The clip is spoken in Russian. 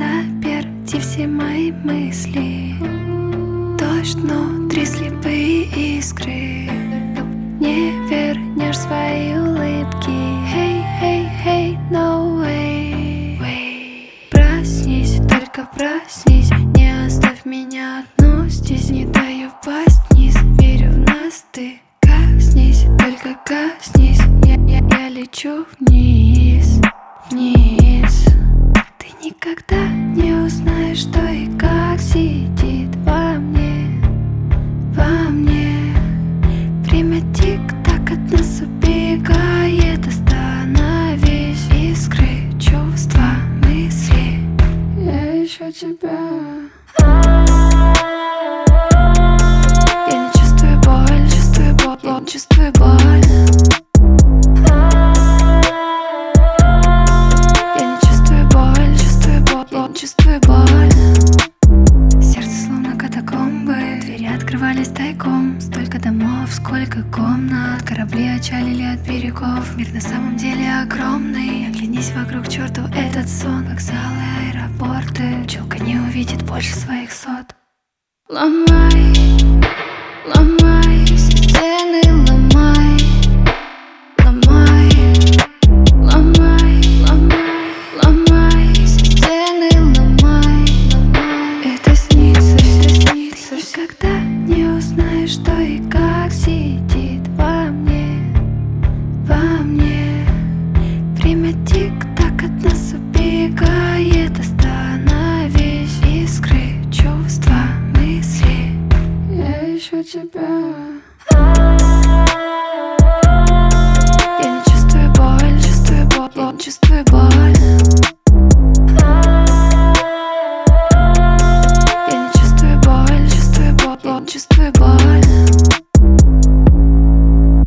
заперти все мои мысли. Дождь внутри, слепые искры. Не вернешь свои улыбки. Hey, hey, hey, no way. Проснись, только проснись. Не оставь меня одну здесь. Не даю пасть вниз, верю в нас. Ты коснись, только коснись. Я лечу вниз, вниз. Ты никогда не узнаешь, что и как сидит во мне, во мне. Время тик-так от нас убегает. Остановись, искры, чувства, мысли. Я ищу тебя. Я не чувствую боль, чувствую боль, я не чувствую боль. Я не чувствую боль, чувствую боль, я не чувствую боль. Сердце словно катакомбы, двери открывались тайком. Столько домов, сколько комнат, корабли отчалили от берегов. Мир на самом деле огромный. Оглянись вокруг, черту этот сон. Вокзалы, аэропорты, пчелка не увидит больше своих сот. Ломай, ломай, все стены ломай, ломай, ломай, ломай, ломай, все стены ломай, ломай. Это снится, все снится. Ты никогда не узнаешь, что и как сидит во мне, во мне. Время тик-так от нас убегает. Остановись, искры, чувства, мысли. Я ищу тебя. Я не чувствую боль, чувствую боль, я не чувствую боль. Я не чувствую боль, чувствую боль, я не чувствую боль.